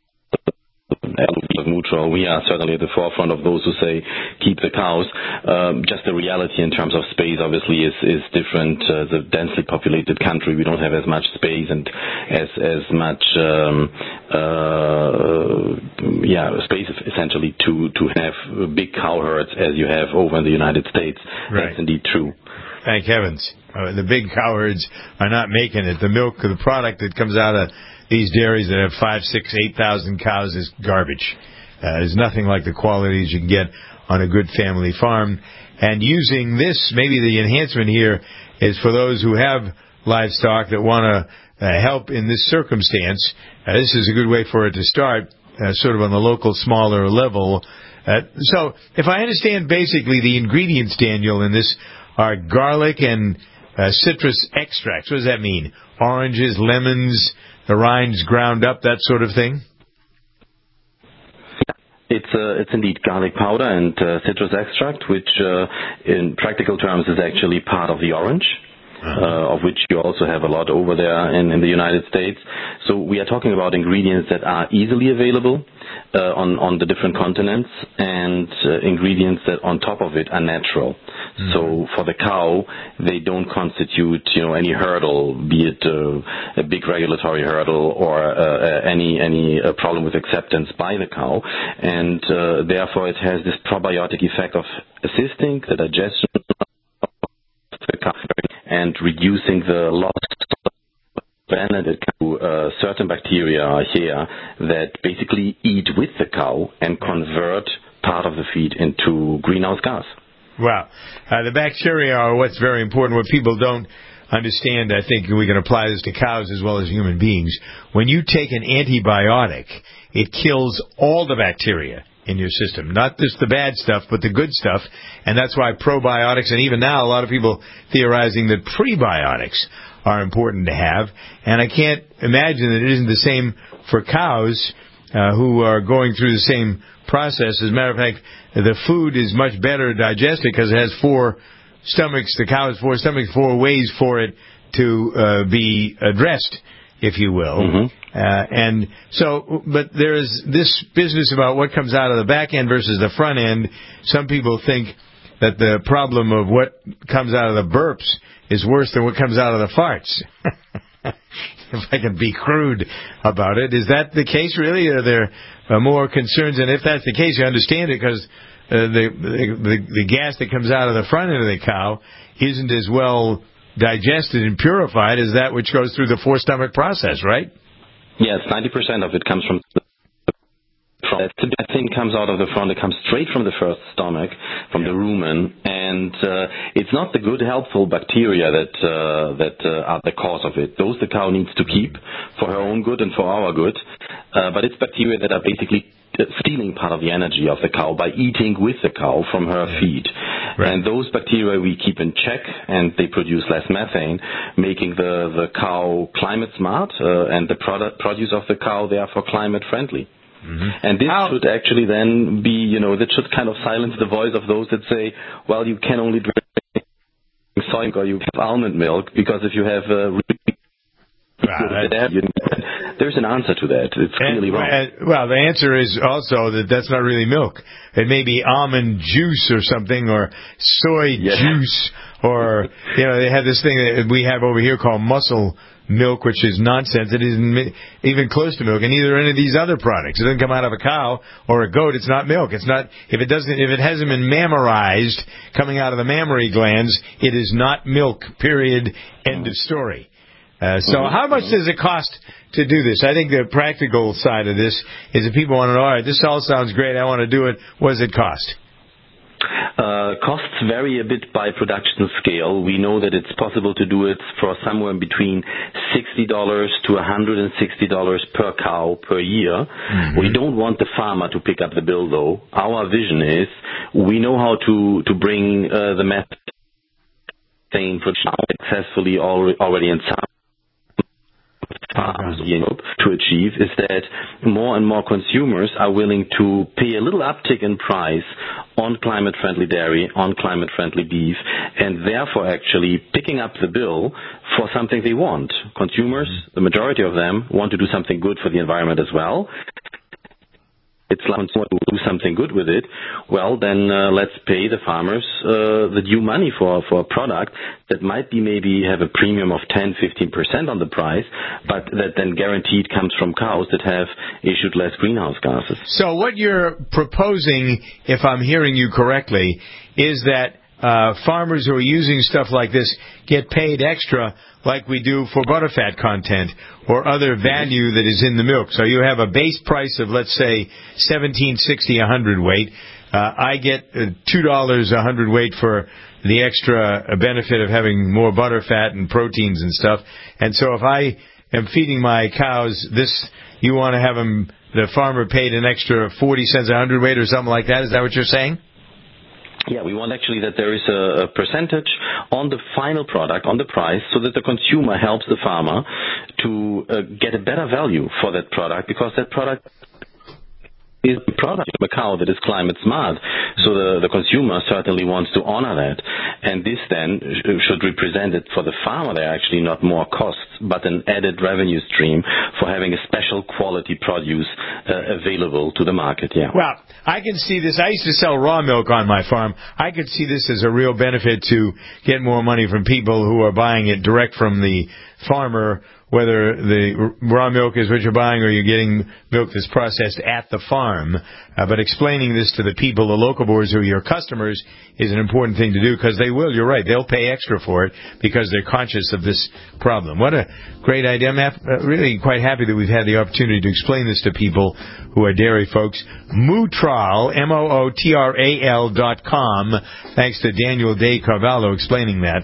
Mutual, we are certainly at the forefront of those who say keep the cows. Um, just the reality in terms of space, obviously, is is different. Uh, the densely populated country, we don't have as much space and as as much um, uh, yeah space essentially to to have big cow herds as you have over in the United States. Right. That's indeed true. Thank heavens. Uh, the big cow herds are not making it. The milk, the product that comes out of these dairies that have five, six, eight thousand cows is garbage. Uh, there's nothing like the qualities you can get on a good family farm. And using this, maybe the enhancement here is for those who have livestock that want to uh, help in this circumstance. Uh, this is a good way for it to start, uh, sort of on the local, smaller level. Uh, so, if I understand basically the ingredients, Daniel, in this are garlic and uh, citrus extracts. What does that mean? Oranges, lemons, the rinds ground up, that sort of thing? It's uh, it's indeed garlic powder and uh, citrus extract, which uh, in practical terms is actually part of the orange, uh-huh. uh, of which you also have a lot over there in, in the United States. So we are talking about ingredients that are easily available uh, on, on the different continents, and uh, ingredients that on top of it are natural. Mm-hmm. So for the cow, they don't constitute, you know, any hurdle, be it uh, a big regulatory hurdle or uh, any any uh, problem with acceptance by the cow, and uh, therefore it has this probiotic effect of assisting the digestion of the cow and reducing the loss of benefit to uh, certain bacteria here that basically eat with the cow and convert part of the feed into greenhouse gas. Wow. Uh, the bacteria are what's very important. What people don't understand, I think we can apply this to cows as well as human beings. When you take an antibiotic, it kills all the bacteria in your system. Not just the bad stuff, but the good stuff. And that's why probiotics, and even now a lot of people theorizing that prebiotics are important to have. And I can't imagine that it isn't the same for cows uh, who are going through the same process. As a matter of fact, the food is much better digested because it has four stomachs. The cow has four stomachs, four ways for it to uh, be addressed, if you will. Mm-hmm. Uh, and so, but there is this business about what comes out of the back end versus the front end. Some people think that the problem of what comes out of the burps is worse than what comes out of the farts. If I can be crude about it. Is that the case, really? Are there uh, more concerns? And if that's the case, you understand it because uh, the, the the gas that comes out of the front end of the cow isn't as well digested and purified as that which goes through the four-stomach process, right? Yes, ninety percent of it comes from the front. That thing comes out of the front. It comes straight from the first stomach, from the rumen, and uh, it's not the good, helpful bacteria that uh, that uh, are the cause of it. Those the cow needs to keep for her own good and for our good, uh, but it's bacteria that are basically stealing part of the energy of the cow by eating with the cow from her feed. Right. And those bacteria we keep in check, and they produce less methane, making the, the cow climate smart, uh, and the product, produce of the cow therefore climate friendly. Mm-hmm. And this How? should actually then be, you know, that should kind of silence the voice of those that say, well, you can only drink soy milk or you have almond milk, because if you have uh, Right. There's an answer to that. It's clearly wrong. And, well, the answer is also that that's not really milk. It may be almond juice or something, or soy yeah. juice, or, you know, they have this thing that we have over here called muscle milk, which is nonsense. It isn't even close to milk, and neither any of these other products. It doesn't come out of a cow or a goat. It's not milk. It's not, if it doesn't, if it hasn't been mammarized, coming out of the mammary glands, it is not milk, period, end of story. Uh, so how much does it cost to do this? I think the practical side of this is that people want to know, all right, this all sounds great, I want to do it. What does it cost? Uh, costs vary a bit by production scale. We know that it's possible to do it for somewhere between sixty dollars to one hundred sixty dollars per cow per year. Mm-hmm. We don't want the farmer to pick up the bill, though. Our vision is we know how to, to bring uh, the methane production successfully already in some farms, you know, to achieve is that more and more consumers are willing to pay a little uptick in price on climate-friendly dairy, on climate-friendly beef, and therefore actually picking up the bill for something they want. Consumers, the majority of them, want to do something good for the environment as well. It's like to do something good with it. Well, then uh, let's pay the farmers uh, the due money for, for a product that might be maybe have a premium of ten, fifteen percent on the price, but that then guaranteed comes from cows that have issued less greenhouse gases. So what you're proposing, if I'm hearing you correctly, is that uh, farmers who are using stuff like this get paid extra like we do for butterfat content or other value that is in the milk. So you have a base price of, let's say, seventeen sixty a hundredweight. Uh, I get uh, two dollars a hundredweight for the extra benefit of having more butterfat and proteins and stuff. And so if I am feeding my cows this, you want to have them, the farmer paid an extra forty cents a hundredweight or something like that. Is that what you're saying? Yeah, we want actually that there is a, a percentage on the final product, on the price, so that the consumer helps the farmer to uh, get a better value for that product, because that product is a product of a cow that is climate smart. So the, the consumer certainly wants to honor that. And this then sh- should represent it for the farmer. They're actually not more costs, but an added revenue stream for having a special quality produce uh, available to the market. Yeah. Well, I can see this. I used to sell raw milk on my farm. I could see this as a real benefit to get more money from people who are buying it direct from the farmer, whether the raw milk is what you're buying or you're getting milk that's processed at the farm. Uh, but explaining this to the people, the local boards who are your customers, is an important thing to do, because they will, you're right, they'll pay extra for it because they're conscious of this problem. What a great idea. I'm hap- uh, really quite happy that we've had the opportunity to explain this to people who are dairy folks. Mootral, M O O T R A L dot com. Thanks to Daniel Day Carvalho explaining that.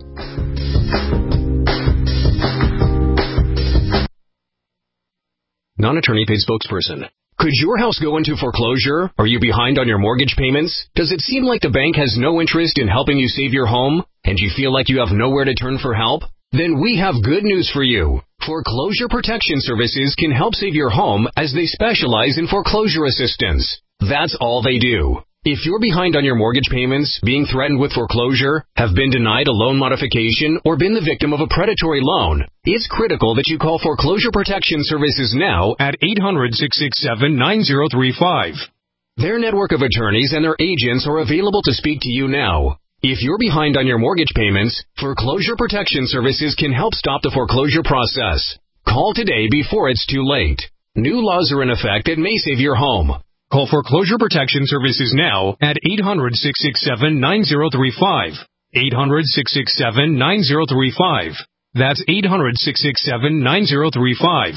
Non-attorney paid spokesperson. Could your house go into foreclosure? Are you behind on your mortgage payments? Does it seem like the bank has no interest in helping you save your home? And you feel like you have nowhere to turn for help? Then we have good news for you. Foreclosure Protection Services can help save your home, as they specialize in foreclosure assistance. That's all they do. If you're behind on your mortgage payments, being threatened with foreclosure, have been denied a loan modification, or been the victim of a predatory loan, it's critical that you call Foreclosure Protection Services now at eight hundred, six six seven, nine zero three five. Their network of attorneys and their agents are available to speak to you now. If you're behind on your mortgage payments, Foreclosure Protection Services can help stop the foreclosure process. Call today before it's too late. New laws are in effect that may save your home. Call Foreclosure Protection Services now at eight hundred, six six seven, nine zero three five. eight hundred, six six seven, nine zero three five. That's eight hundred, six six seven, nine zero three five.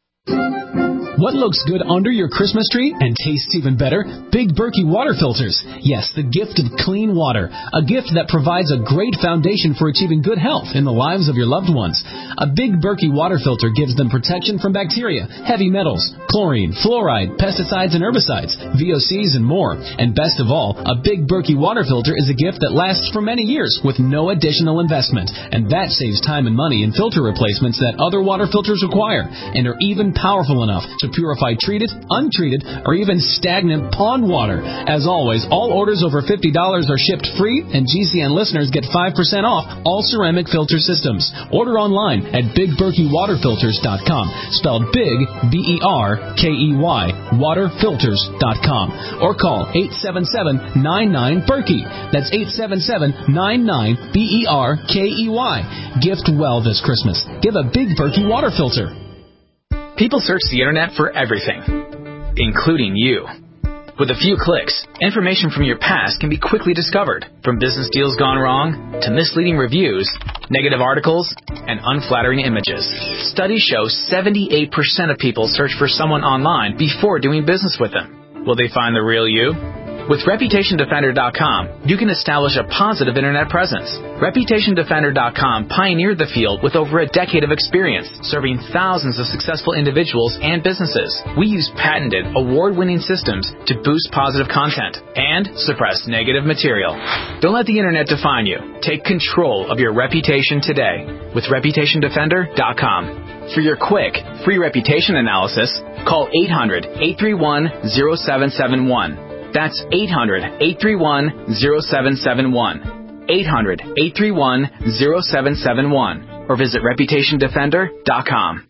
What looks good under your Christmas tree and tastes even better? Big Berkey water filters. Yes, the gift of clean water. A gift that provides a great foundation for achieving good health in the lives of your loved ones. A Big Berkey water filter gives them protection from bacteria, heavy metals, chlorine, fluoride, pesticides and herbicides, V O Cs and more. And best of all, a Big Berkey water filter is a gift that lasts for many years with no additional investment. And that saves time and money in filter replacements that other water filters require and are even powerful enough to purify treated, untreated, or even stagnant pond water. As always, all orders over fifty dollars are shipped free, and G C N listeners get five percent off all ceramic filter systems. Order online at big berkey water filters dot com, spelled big, B E R K E Y, water filters dot com, or call eight seven seven, nine nine, Berkey. That's eight seven seven, nine nine, B E R K E Y. Gift well this Christmas. Give a Big Berkey water filter. People search the internet for everything, including you. With a few clicks, information from your past can be quickly discovered, from business deals gone wrong to misleading reviews, negative articles, and unflattering images. Studies show seventy-eight percent of people search for someone online before doing business with them. Will they find the real you? With reputation defender dot com, you can establish a positive internet presence. reputation defender dot com pioneered the field with over a decade of experience, serving thousands of successful individuals and businesses. We use patented, award-winning systems to boost positive content and suppress negative material. Don't let the internet define you. Take control of your reputation today with reputation defender dot com. For your quick, free reputation analysis, call eight hundred, eight three one, zero seven seven one. That's eight hundred, eight three one, zero seven seven one. eight hundred, eight three one, zero seven seven one. Or visit reputation defender dot com.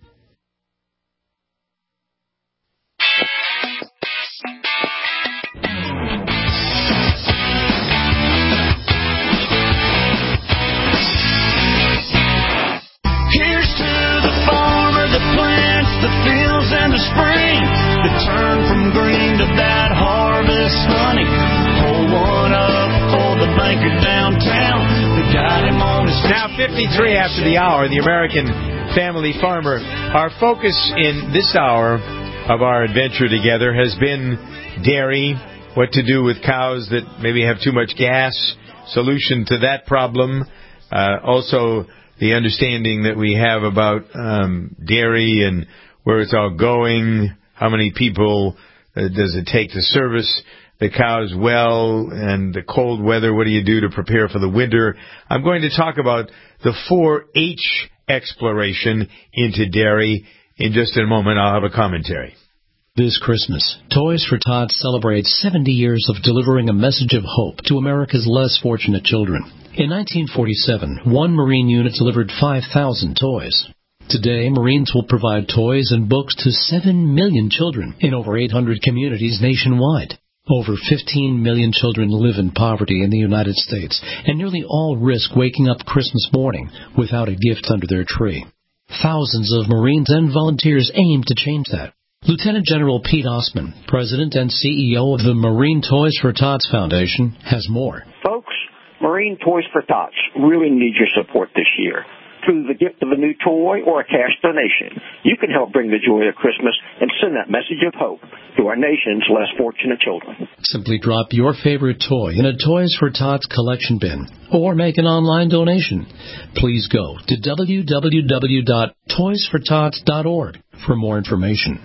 Here's to the farmer that plants the fields in the spring, that turn from green to that harvest honey. Pull one up for the banker downtown that got him on his Now fifty-three after the hour, the American Family Farmer. Our focus in this hour of our adventure together has been dairy, what to do with cows that maybe have too much gas, solution to that problem, uh, also the understanding that we have about um, dairy and where it's all going, how many people uh, does it take to service the cows well, and the cold weather, what do you do to prepare for the winter? I'm going to talk about the four H exploration into dairy in just a moment. I'll have a commentary. This Christmas, Toys for Tots celebrates seventy years of delivering a message of hope to America's less fortunate children. In nineteen forty-seven, one Marine unit delivered five thousand toys. Today, Marines will provide toys and books to seven million children in over eight hundred communities nationwide. Over fifteen million children live in poverty in the United States, and nearly all risk waking up Christmas morning without a gift under their tree. Thousands of Marines and volunteers aim to change that. Lieutenant General Pete Osman, President and C E O of the Marine Toys for Tots Foundation, has more. Folks, Marine Toys for Tots really need your support this year. Through the gift of a new toy or a cash donation, you can help bring the joy of Christmas and send that message of hope to our nation's less fortunate children. Simply drop your favorite toy in a Toys for Tots collection bin or make an online donation. Please go to w w w dot toys for tots dot org for more information.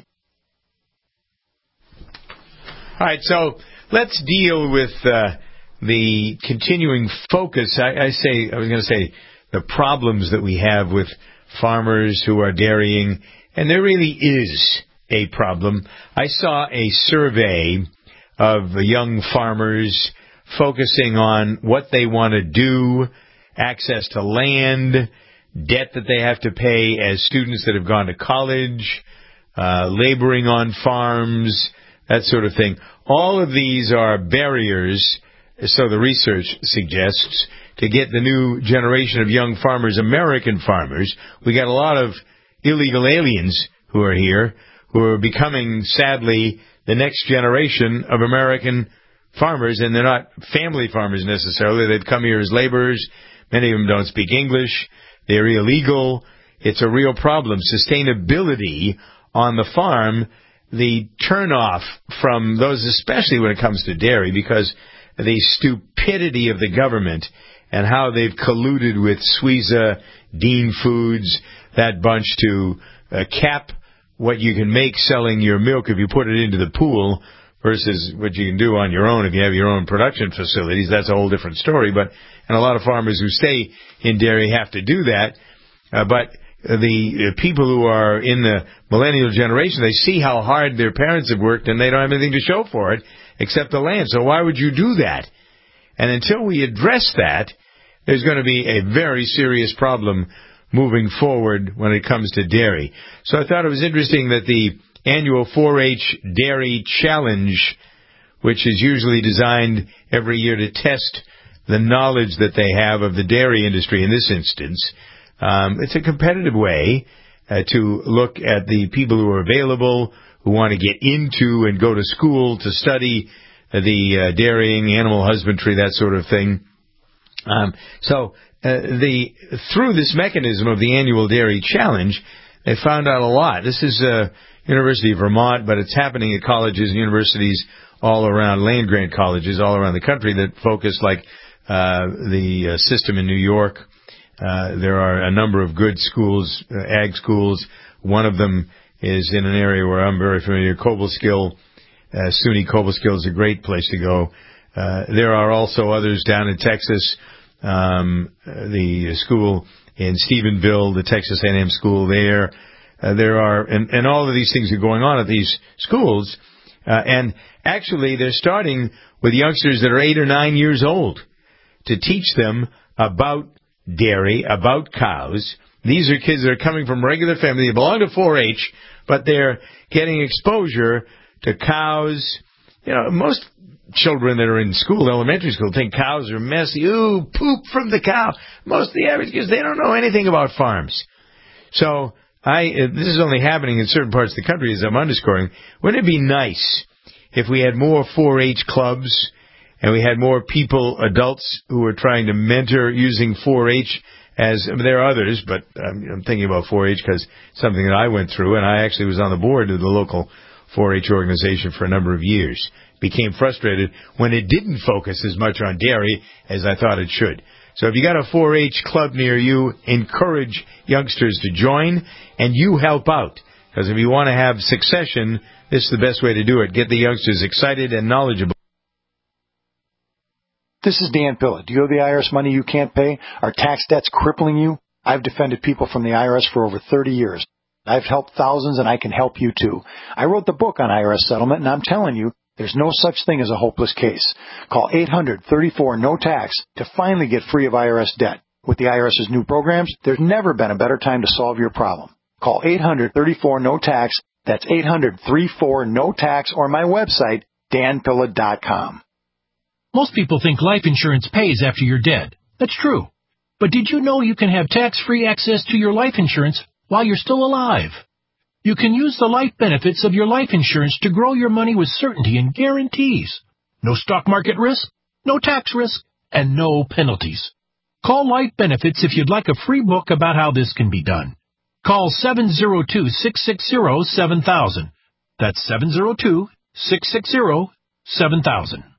All right, so let's deal with uh, the continuing focus. I, I say, I was going to say, the problems that we have with farmers who are dairying, and there really is a problem. I saw a survey of young farmers focusing on what they want to do, access to land, debt that they have to pay as students that have gone to college, uh, laboring on farms, that sort of thing. All of these are barriers, so the research suggests, to get the new generation of young farmers, American farmers. We got a lot of illegal aliens who are here, who are becoming, sadly, the next generation of American farmers, and they're not family farmers necessarily. They've come here as laborers. Many of them don't speak English. They're illegal. It's a real problem. Sustainability on the farm, the turnoff from those, especially when it comes to dairy, because the stupidity of the government and how they've colluded with Suiza, Dean Foods, that bunch to uh, cap what you can make selling your milk if you put it into the pool versus what you can do on your own if you have your own production facilities. That's a whole different story. But and a lot of farmers who stay in dairy have to do that. Uh, but the uh, people who are in the millennial generation, they see how hard their parents have worked, and they don't have anything to show for it except the land. So why would you do that? And until we address that, there's going to be a very serious problem moving forward when it comes to dairy. So I thought it was interesting that the annual four H Dairy Challenge, which is usually designed every year to test the knowledge that they have of the dairy industry in this instance, um, it's a competitive way uh, to look at the people who are available, who want to get into and go to school to study uh, the uh, dairying, animal husbandry, that sort of thing. Um, so uh, the through this mechanism of the annual Dairy Challenge, they found out a lot. This is uh, University of Vermont, but it's happening at colleges and universities all around, land-grant colleges all around the country that focus, like uh, the uh, system in New York. Uh, there are a number of good schools, uh, ag schools. One of them is in an area where I'm very familiar, Cobleskill. Uh, SUNY Cobleskill is a great place to go. Uh, there are also others down in Texas. Um, the school in Stephenville, the Texas A and M school there. Uh, there are, and, and all of these things are going on at these schools. Uh, and actually, they're starting with youngsters that are eight or nine years old to teach them about dairy, about cows. These are kids that are coming from regular families. They belong to four H, but they're getting exposure to cows. You know, most children that are in school, elementary school, think cows are messy. Ooh, poop from the cow. Most of the average kids, they don't know anything about farms. So I, uh, this is only happening in certain parts of the country, as I'm underscoring. Wouldn't it be nice if we had more four H clubs and we had more people, adults, who are trying to mentor using four H as, I mean, there are others, but I'm, I'm thinking about four H because it's something that I went through, and I actually was on the board of the local four H organization for a number of years. Became frustrated when it didn't focus as much on dairy as I thought it should. So if you got a four H club near you, encourage youngsters to join, and you help out. Because if you want to have succession, this is the best way to do it. Get the youngsters excited and knowledgeable. This is Dan Pilla. Do you owe the I R S money you can't pay? Are tax debts crippling you? I've defended people from the I R S for over thirty years. I've helped thousands, and I can help you too. I wrote the book on I R S settlement, and I'm telling you, there's no such thing as a hopeless case. Call eight hundred, thirty-four, no tax to finally get free of I R S debt. With the IRS's new programs, there's never been a better time to solve your problem. Call eight hundred, thirty-four, no tax. That's eight hundred, thirty-four, no tax, or my website, dan pilla dot com. Most people think life insurance pays after you're dead. That's true. But did you know you can have tax-free access to your life insurance while you're still alive? You can use the life benefits of your life insurance to grow your money with certainty and guarantees. No stock market risk, no tax risk, and no penalties. Call Life Benefits if you'd like a free book about how this can be done. Call seven zero two, six six zero, seven thousand. That's seven zero two, six six zero, seven thousand.